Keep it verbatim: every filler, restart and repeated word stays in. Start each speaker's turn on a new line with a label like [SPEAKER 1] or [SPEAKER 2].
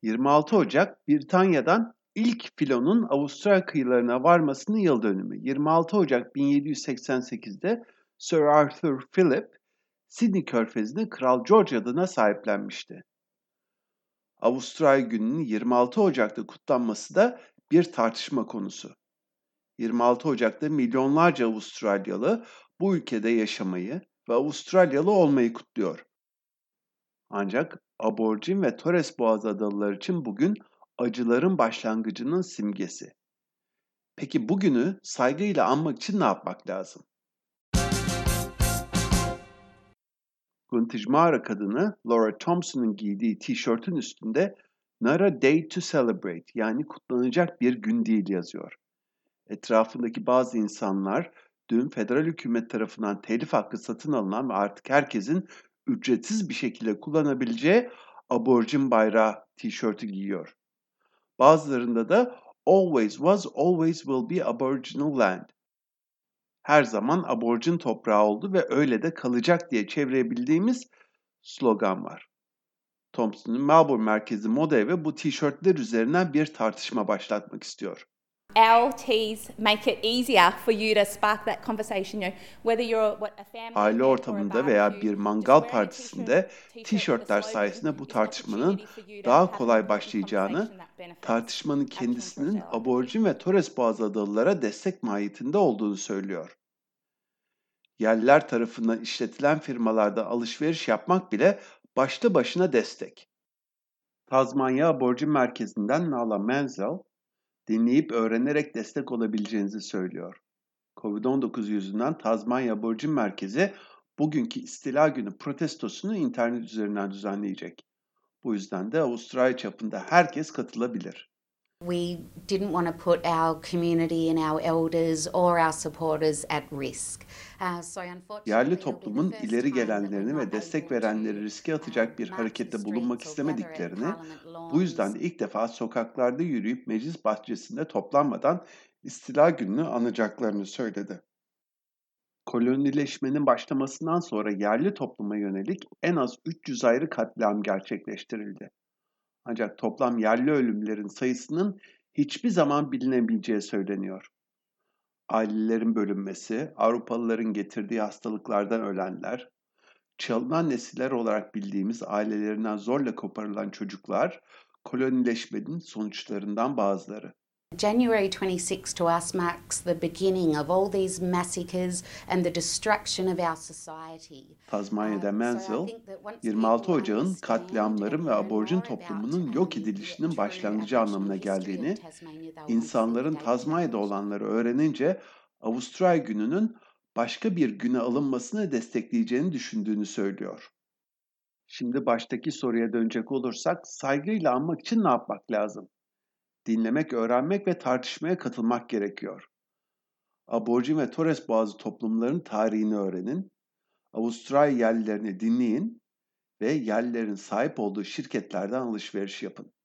[SPEAKER 1] yirmi altı Ocak Britanya'dan ilk filonun Avustralya kıyılarına varmasının yıl dönümü. yirmi altı Ocak bin yedi yüz seksen sekizde Sir Arthur Phillip, Sydney Körfezi'ni Kral George adına sahiplenmişti. Avustralya Günü'nün yirmi altı Ocak'ta kutlanması da bir tartışma konusu. yirmi altı Ocak'ta milyonlarca Avustralyalı bu ülkede yaşamayı ve Avustralyalı olmayı kutluyor. Ancak Aborjin ve Torres Boğazı adalıları için bugün acıların başlangıcının simgesi. Peki bugünü saygıyla anmak için ne yapmak lazım? Vintage mağara kadını Laura Thompson'ın giydiği tişörtün üstünde "Not a day to celebrate" yani kutlanacak bir gün değil yazıyor. Etrafındaki bazı insanlar dün federal hükümet tarafından telif hakkı satın alınan ve artık herkesin ücretsiz bir şekilde kullanabileceği aborjin bayrağı tişörtü giyiyor. Bazılarında da "Always was, always will be Aboriginal land." Her zaman aborjin toprağı oldu ve öyle de kalacak diye çevirebildiğimiz slogan var. Thompson'un Melbourne merkezi moda evi bu tişörtler üzerinden bir tartışma başlatmak istiyor.
[SPEAKER 2] Our teas make it easier for you to spark that conversation. You know, whether you're what a family
[SPEAKER 1] Aile
[SPEAKER 2] event or a
[SPEAKER 1] ortamında veya
[SPEAKER 2] barbecue,
[SPEAKER 1] bir
[SPEAKER 2] just
[SPEAKER 1] mangal
[SPEAKER 2] wearing a
[SPEAKER 1] partisinde
[SPEAKER 2] t-shirt, t-shirt with a
[SPEAKER 1] tişörtler
[SPEAKER 2] slogan
[SPEAKER 1] sayesinde bu
[SPEAKER 2] is an
[SPEAKER 1] tartışmanın
[SPEAKER 2] opportunity for you to
[SPEAKER 1] daha
[SPEAKER 2] have an
[SPEAKER 1] kolay
[SPEAKER 2] important
[SPEAKER 1] başlayacağını,
[SPEAKER 2] conversation that benefits
[SPEAKER 1] tartışmanın
[SPEAKER 2] Aboriginal and Torres
[SPEAKER 1] kendisinin
[SPEAKER 2] Strait Islander
[SPEAKER 1] aborjin ve Torres Boğazı adalılara destek mahiyetinde olduğunu söylüyor. Yerliler tarafından işletilen firmalarda alışveriş yapmak bile başlı başına destek. Tazmanya Aborjin Merkezi'nden Nala Menzel, dinleyip öğrenerek destek olabileceğinizi söylüyor. kovid on dokuz yüzünden Tazmanya Aborjin Merkezi bugünkü İstila Günü protestosunu internet üzerinden düzenleyecek. Bu yüzden de Avustralya çapında herkes katılabilir.
[SPEAKER 3] We didn't want to put our community and our elders or our supporters at risk. Uh, so unfortunately,
[SPEAKER 1] Yerli
[SPEAKER 3] it'll be the
[SPEAKER 1] toplumun
[SPEAKER 3] first
[SPEAKER 1] ileri
[SPEAKER 3] time that we're
[SPEAKER 1] gelenlerini
[SPEAKER 3] not
[SPEAKER 1] ve destek
[SPEAKER 3] able
[SPEAKER 1] verenleri
[SPEAKER 3] to,
[SPEAKER 1] riske
[SPEAKER 3] um,
[SPEAKER 1] atacak bir
[SPEAKER 3] march the
[SPEAKER 1] harekette bulunmak
[SPEAKER 3] streets or gather at
[SPEAKER 1] istemediklerini,
[SPEAKER 3] Parliament
[SPEAKER 1] bu yüzden de
[SPEAKER 3] lawns.
[SPEAKER 1] ilk defa sokaklarda yürüyüp meclis bahçesinde toplanmadan İstila Günü'nü anacaklarını söyledi. Kolonileşmenin başlamasından sonra yerli topluma yönelik en az üç yüz ayrı katliam gerçekleştirildi. Ancak toplam yerli ölümlerin sayısının hiçbir zaman bilinemeyeceği söyleniyor. Ailelerin bölünmesi, Avrupalıların getirdiği hastalıklardan ölenler, çalınan nesiller olarak bildiğimiz ailelerinden zorla koparılan çocuklar, kolonileşmenin sonuçlarından bazıları.
[SPEAKER 3] January twenty-sixth to us marks the beginning of all these massacres and the destruction of our society.
[SPEAKER 1] Tazmanya'da
[SPEAKER 3] Um, so I
[SPEAKER 1] Menzel,
[SPEAKER 3] think that once
[SPEAKER 1] yirmi altı
[SPEAKER 3] people
[SPEAKER 1] Ocak'ın
[SPEAKER 3] understand
[SPEAKER 1] katliamların
[SPEAKER 3] and
[SPEAKER 1] ve
[SPEAKER 3] learn
[SPEAKER 1] aborjin
[SPEAKER 3] more about
[SPEAKER 1] toplumunun
[SPEAKER 3] um,
[SPEAKER 1] yok
[SPEAKER 3] the
[SPEAKER 1] edilişinin
[SPEAKER 3] true
[SPEAKER 1] başlangıcı
[SPEAKER 3] Aboriginal
[SPEAKER 1] anlamına
[SPEAKER 3] history of
[SPEAKER 1] geldiğini,
[SPEAKER 3] Tasmania, they will not
[SPEAKER 1] insanların
[SPEAKER 3] seek
[SPEAKER 1] Tazmanya'da
[SPEAKER 3] change.
[SPEAKER 1] olanları öğrenince Avustralya Günü'nün başka bir güne alınmasını destekleyeceğini düşündüğünü söylüyor. Şimdi baştaki soruya dönecek olursak saygıyla anmak için ne yapmak lazım? Dinlemek, öğrenmek ve tartışmaya katılmak gerekiyor. Aborjin ve Torres Boğazı toplumlarının tarihini öğrenin, Avustralya yerlilerini dinleyin ve yerlilerin sahip olduğu şirketlerden alışveriş yapın.